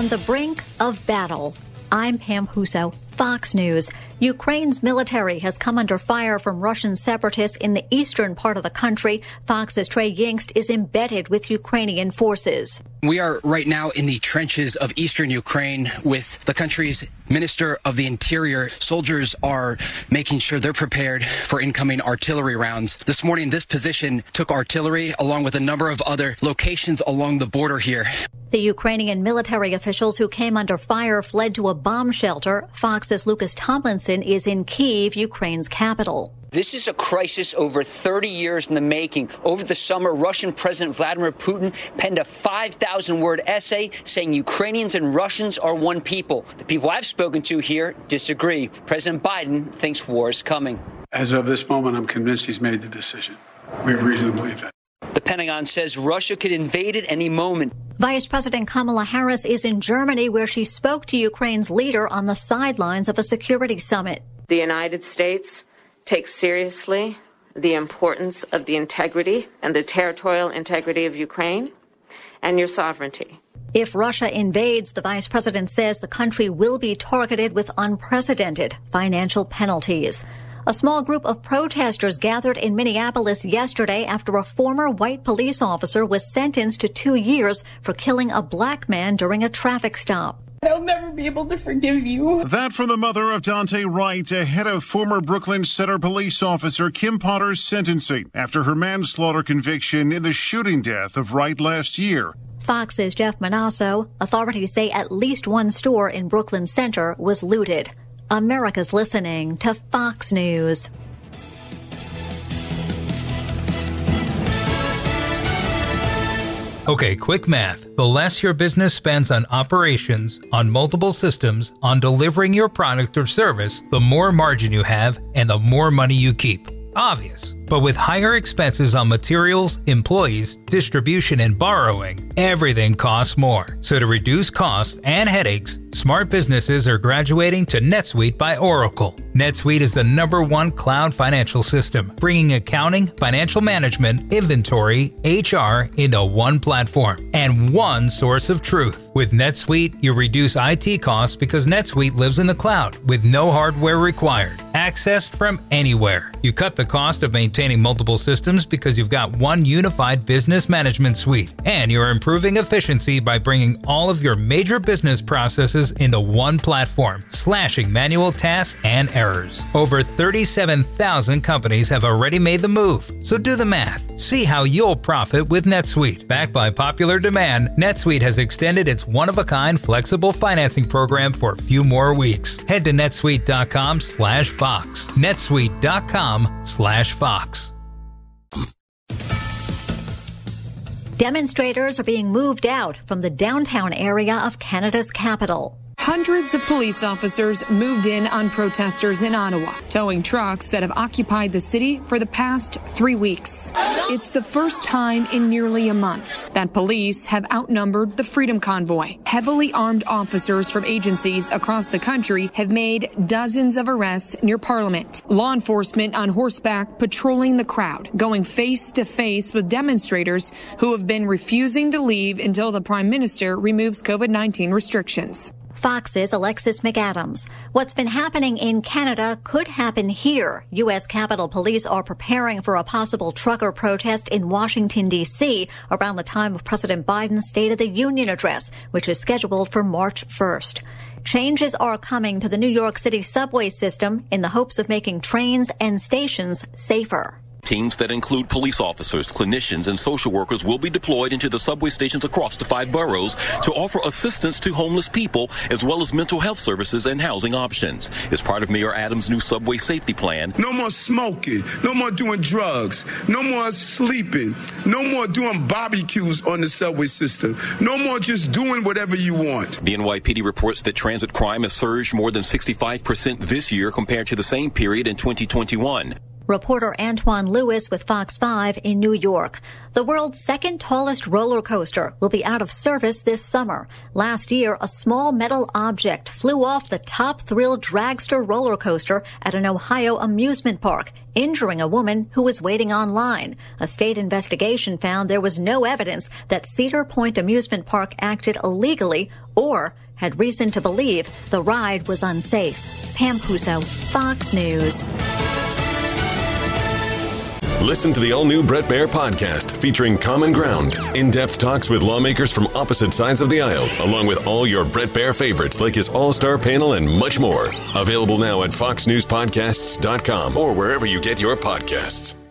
on the brink of battle. I'm Pam Huso, Fox News. Ukraine's military has come under fire from Russian separatists in the eastern part of the country. Fox's Trey Yingst is embedded with Ukrainian forces. We are right now in the trenches of eastern Ukraine with the country's Minister of the Interior. Soldiers are making sure they're prepared for incoming artillery rounds. This morning, this position took artillery along with a number of other locations along the border here. The Ukrainian military officials who came under fire fled to a bomb shelter. Fox's Lucas Tomlinson is in Kyiv, Ukraine's capital. This is a crisis over 30 years in the making. Over the summer, Russian President Vladimir Putin penned a 5,000-word essay saying Ukrainians and Russians are one people. The people I've spoken to here disagree. President Biden thinks war is coming. As of this moment, I'm convinced he's made the decision. We have reason to believe that. The Pentagon says Russia could invade at any moment. Vice President Kamala Harris is in Germany, where she spoke to Ukraine's leader on the sidelines of a security summit. The United States takes seriously the importance of the integrity and the territorial integrity of Ukraine and your sovereignty. If Russia invades, the vice president says the country will be targeted with unprecedented financial penalties. A small group of protesters gathered in Minneapolis yesterday after a former white police officer was sentenced to 2 years for killing a black man during a traffic stop. I'll never be able to forgive you. That from the mother of Dante Wright, ahead of former Brooklyn Center police officer Kim Potter's sentencing after her manslaughter conviction in the shooting death of Wright last year. Fox's Jeff Manasso. Authorities say at least one store in Brooklyn Center was looted. America's listening to Fox News. Okay, quick math. The less your business spends on operations, on multiple systems, on delivering your product or service, the more margin you have and the more money you keep. Obvious. But with higher expenses on materials, employees, distribution, and borrowing, everything costs more. So to reduce costs and headaches, smart businesses are graduating to NetSuite by Oracle. NetSuite is the #1 cloud financial system, bringing accounting, financial management, inventory, HR into one platform and one source of truth. With NetSuite, you reduce IT costs because NetSuite lives in the cloud with no hardware required, accessed from anywhere. You cut the cost of maintaining multiple systems because you've got one unified business management suite, and you're improving efficiency by bringing all of your major business processes into one platform, slashing manual tasks and errors. Over 37,000 companies have already made the move, so do the math. See how you'll profit with NetSuite. Backed by popular demand, NetSuite has extended its one-of-a-kind flexible financing program for a few more weeks. Head to netsuite.com/Fox. netsuite.com/Fox. Demonstrators are being moved out from the downtown area of Canada's capital. Hundreds of police officers moved in on protesters in Ottawa, towing trucks that have occupied the city for the past 3 weeks. It's the first time in nearly a month that police have outnumbered the Freedom Convoy. Heavily armed officers from agencies across the country have made dozens of arrests near Parliament. Law enforcement on horseback patrolling the crowd, going face to face with demonstrators who have been refusing to leave until the Prime Minister removes COVID-19 restrictions. Fox's Alexis McAdams. What's been happening in Canada could happen here. U.S. Capitol Police are preparing for a possible trucker protest in Washington, D.C. around the time of President Biden's State of the Union address, which is scheduled for March 1st. Changes are coming to the New York City subway system in the hopes of making trains and stations safer. Teams that include police officers, clinicians, and social workers will be deployed into the subway stations across the 5 boroughs to offer assistance to homeless people, as well as mental health services and housing options. As part of Mayor Adams' new subway safety plan. No more smoking, no more doing drugs, no more sleeping, no more doing barbecues on the subway system, no more just doing whatever you want. The NYPD reports that transit crime has surged more than 65% this year compared to the same period in 2021. Reporter Antoine Lewis with Fox 5 in New York. The world's second tallest roller coaster will be out of service this summer. Last year, a small metal object flew off the Top Thrill Dragster roller coaster at an Ohio amusement park, injuring a woman who was waiting online. A state investigation found there was no evidence that Cedar Point Amusement Park acted illegally or had reason to believe the ride was unsafe. Pam Puso, Fox News. Listen to the all-new Bret Baier podcast featuring Common Ground, in-depth talks with lawmakers from opposite sides of the aisle, along with all your Bret Baier favorites like his all-star panel and much more. Available now at foxnewspodcasts.com or wherever you get your podcasts.